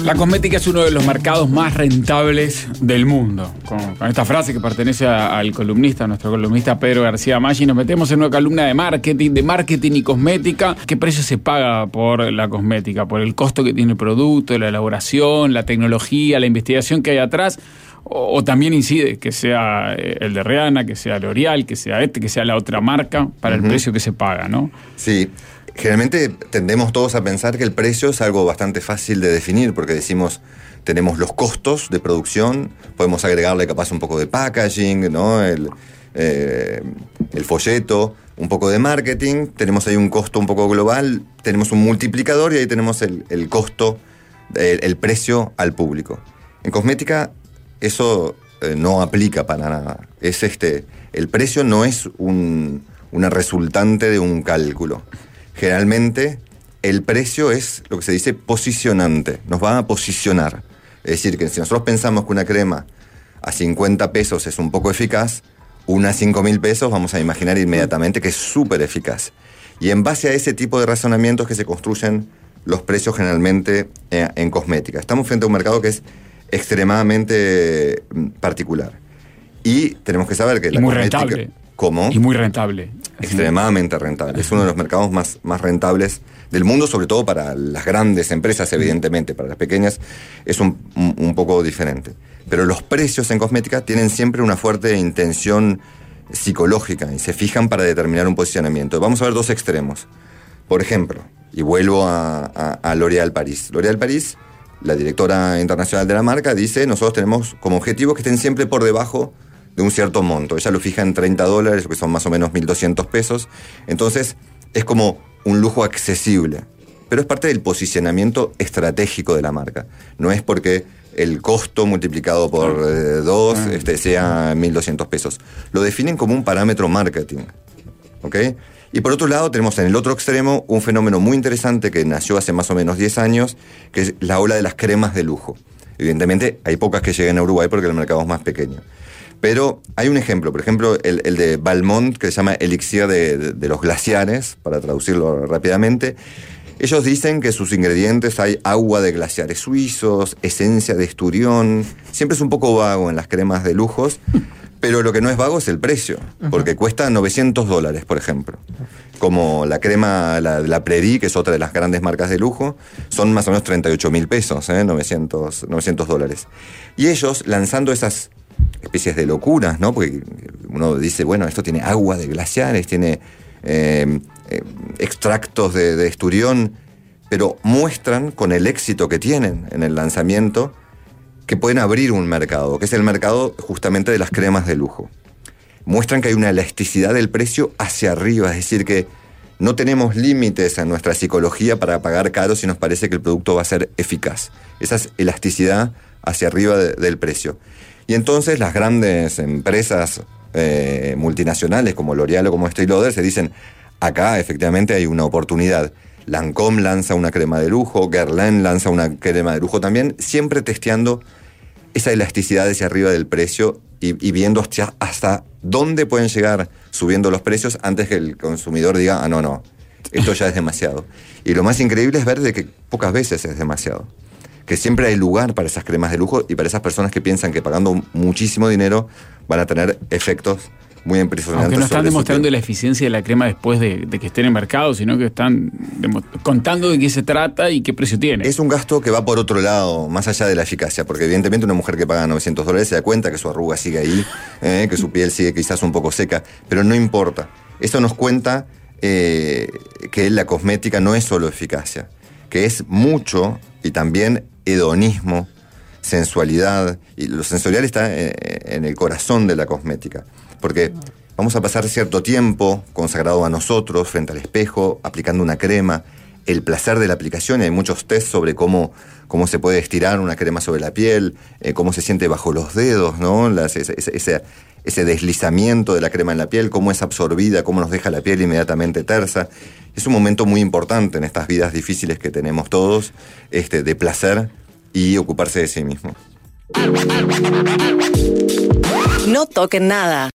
La cosmética es uno de los mercados más rentables del mundo. Con esta frase que pertenece al columnista, nuestro columnista Pedro García Maggi, nos metemos en una columna de marketing y cosmética. ¿Qué precio se paga por la cosmética? ¿Por el costo que tiene el producto, la elaboración, la tecnología, la investigación que hay atrás? ¿O también incide que sea el de Rihanna, que sea L'Oreal, que sea que sea la otra marca para el precio que se paga, ¿no? Sí. Generalmente tendemos todos a pensar que el precio es algo bastante fácil de definir, porque decimos, tenemos los costos de producción, podemos agregarle capaz un poco de packaging, ¿no? El folleto, un poco de marketing, tenemos ahí un costo un poco global, tenemos un multiplicador y ahí tenemos el costo, el precio al público. En cosmética eso no aplica para nada. El precio no es una resultante de un cálculo. Generalmente el precio es lo que se dice posicionante, nos va a posicionar. Es decir, que si nosotros pensamos que una crema a 50 pesos es un poco eficaz, una a 5.000 pesos vamos a imaginar inmediatamente que es súper eficaz. Y en base a ese tipo de razonamientos que se construyen los precios generalmente en cosmética. Estamos frente a un mercado que es extremadamente particular. Y tenemos que saber que la cosmética... Rentable. ¿Cómo? Y muy rentable. Extremadamente rentable. Es uno de los mercados más rentables del mundo, sobre todo para las grandes empresas, evidentemente. Para las pequeñas es un poco diferente. Pero los precios en cosmética tienen siempre una fuerte intención psicológica y se fijan para determinar un posicionamiento. Vamos a ver dos extremos. Por ejemplo, y vuelvo a L'Oréal Paris. L'Oréal Paris, la directora internacional de la marca, dice, nosotros tenemos como objetivo que estén siempre por debajo de un cierto monto. Ella lo fija en $30, que son más o menos 1.200 pesos. Entonces, es como un lujo accesible. Pero es parte del posicionamiento estratégico de la marca. No es porque el costo multiplicado por 2 sea 1.200 pesos. Lo definen como un parámetro marketing. ¿Ok? Y por otro lado, tenemos en el otro extremo un fenómeno muy interesante que nació hace más o menos 10 años, que es la ola de las cremas de lujo. Evidentemente, hay pocas que lleguen a Uruguay porque el mercado es más pequeño. Pero hay un ejemplo, por ejemplo, el de Balmain, que se llama Elixir de los glaciares, para traducirlo rápidamente. Ellos dicen que sus ingredientes hay agua de glaciares suizos, esencia de esturión. Siempre es un poco vago en las cremas de lujos, pero lo que no es vago es el precio, porque cuesta $900, por ejemplo. Como la crema, la Prairie, que es otra de las grandes marcas de lujo, son más o menos 38.000 pesos, $900. Y ellos, lanzando esas especies de locuras, ¿no? Porque uno dice, bueno, esto tiene agua de glaciares, tiene extractos de esturión, pero muestran con el éxito que tienen en el lanzamiento que pueden abrir un mercado, que es el mercado justamente de las cremas de lujo. Muestran que hay una elasticidad del precio hacia arriba, es decir, que no tenemos límites en nuestra psicología para pagar caro si nos parece que el producto va a ser eficaz. Esa es elasticidad hacia arriba del precio. Y entonces las grandes empresas multinacionales como L'Oréal o como Estée Lauder se dicen, acá efectivamente hay una oportunidad. Lancôme lanza una crema de lujo, Guerlain lanza una crema de lujo también, siempre testeando esa elasticidad hacia arriba del precio y viendo hasta dónde pueden llegar subiendo los precios antes que el consumidor diga, no, esto ya es demasiado. Y lo más increíble es ver de que pocas veces es demasiado. Que siempre hay lugar para esas cremas de lujo y para esas personas que piensan que pagando muchísimo dinero van a tener efectos muy impresionantes. Aunque no están demostrando la eficiencia de la crema después de que esté en el mercado, sino que están contando de qué se trata y qué precio tiene. Es un gasto que va por otro lado, más allá de la eficacia, porque evidentemente una mujer que paga $900 se da cuenta que su arruga sigue ahí, que su piel sigue quizás un poco seca, pero no importa. Eso nos cuenta que la cosmética no es solo eficacia, que es mucho y también hedonismo, sensualidad, y lo sensorial está en el corazón de la cosmética, porque vamos a pasar cierto tiempo consagrado a nosotros frente al espejo, aplicando una crema, el placer de la aplicación, hay muchos test sobre cómo se puede estirar una crema sobre la piel, cómo se siente bajo los dedos, ¿no? Ese deslizamiento de la crema en la piel, cómo es absorbida, cómo nos deja la piel inmediatamente tersa. Es un momento muy importante en estas vidas difíciles que tenemos todos, de placer y ocuparse de sí mismo. No toquen nada.